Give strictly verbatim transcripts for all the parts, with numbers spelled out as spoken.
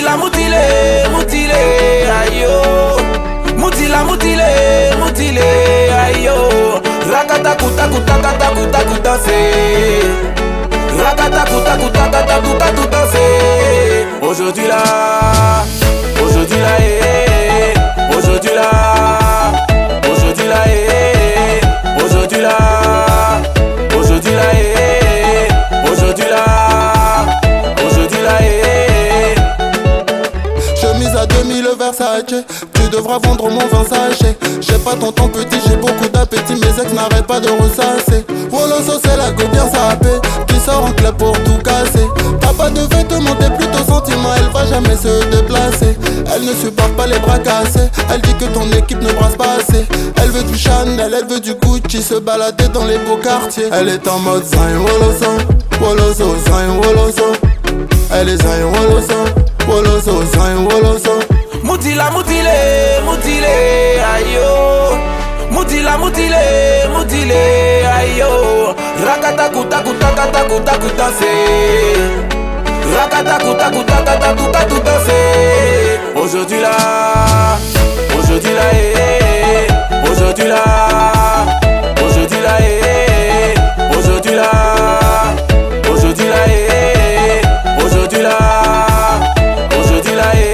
Moutila, mutilé, mutilé, aïe yo. Moutila, mutilé, mutilé, aïe yo. Rakata kuta kuta kata kuta kuta c'est. Rakata kuta kuta kata kuta kuta c'est. Aujourd'hui là, aujourd'hui là, eh. Aujourd'hui là, aujourd'hui là, eh. Aujourd'hui là, aujourd'hui là, eh. Aujourd'hui là, aujourd'hui là, eh. Chemise à deux mille Versace, tu devras vendre mon vin sachet. J'ai pas ton temps petit, j'ai beaucoup d'appétit, mes ex n'arrêtent pas de ressasser. Woloso c'est la go bien sapée, qui sort en club pour tout casser. T'as pas de vêtements, t'es plutôt sentiment, elle va jamais se déplacer. Elle ne supporte pas les bras cassés, elle dit que ton équipe ne brasse pas assez. Elle veut du Chanel, elle veut du Gucci, se balader dans les beaux quartiers. Elle est en mode Zayn Woloso, Woloso, Zayn Woloso. Elle est Zayn Woloso, Woloso, Zayn Woloso. Moutila, mutilé, mutilé, aïe yo. Moutila, mutilé, mutilé, aïe yo. Rakata kuta kuta kata kuta kuta c'est. Rakata kuta kuta kata kuta kuta c'est. Aujourd'hui là, aujourd'hui là, eh. Aujourd'hui là, aujourd'hui là, eh. Aujourd'hui là, aujourd'hui là, eh. Aujourd'hui là, aujourd'hui là, eh.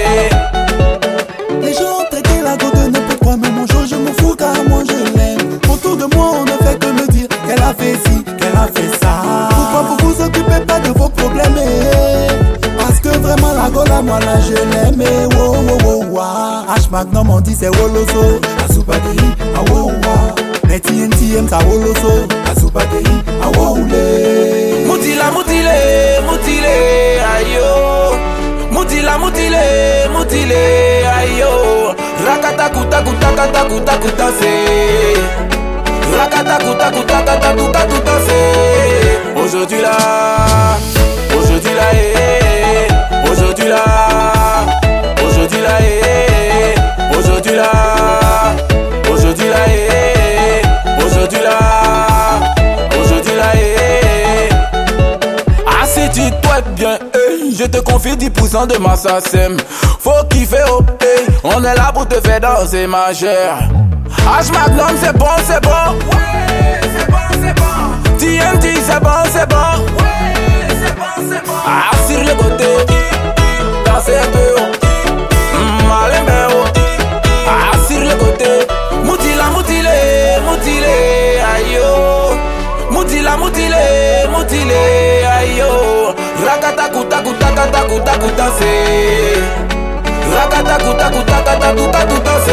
Les gens traitaient la go de n'importe quoi, mais mon jour je m'en fous car moi je l'aime. Autour de moi on ne fait que me dire qu'elle a fait ci, qu'elle a fait ça. Pourquoi vous vous occupez pas de vos problèmes, eh? Parce que vraiment la go là, moi là je l'aime, eh. Wow wow wow wow. H Magnum on dit c'est Woloso, Azubadei, ah wow wow. Les T N T M ça Woloso, Azubadei, ah wow les. Moutila, mutilé, mutilé, aïe yo. Moutila, mutilé, mutilé, aïe yo. Rakata kuta kuta kata kuta kuta c'est. Rakata kuta kuta kata kuta kuta c'est. Aujourd'hui là, aujourd'hui là, eh. Aujourd'hui là, aujourd'hui là, eh. Aujourd'hui là, aujourd'hui là, eh. Aujourd'hui là, aujourd'hui là, eh. Ah si tu twerk bien, eh. Je te confie dix pour cent de ma sasem. Faut kiffer au pays, on est là pour te faire danser ma chère. H Magnum c'est bon, c'est bon. Ouais, c'est bon, c'est bon. T N T c'est bon, c'est bon. Ouais, c'est bon, c'est bon. Ah, sur le côté, danser un peu. Mmh, allez, mais oh. Ah, sur le côté. Moutila, mutilé, mutilé, aïe yo. Moutila, mutilé, mutilé, aïe yo. Rakata kuta kuta kata kuta kuta c'est. Rakata kuta kuta kata kuta kuta c'est.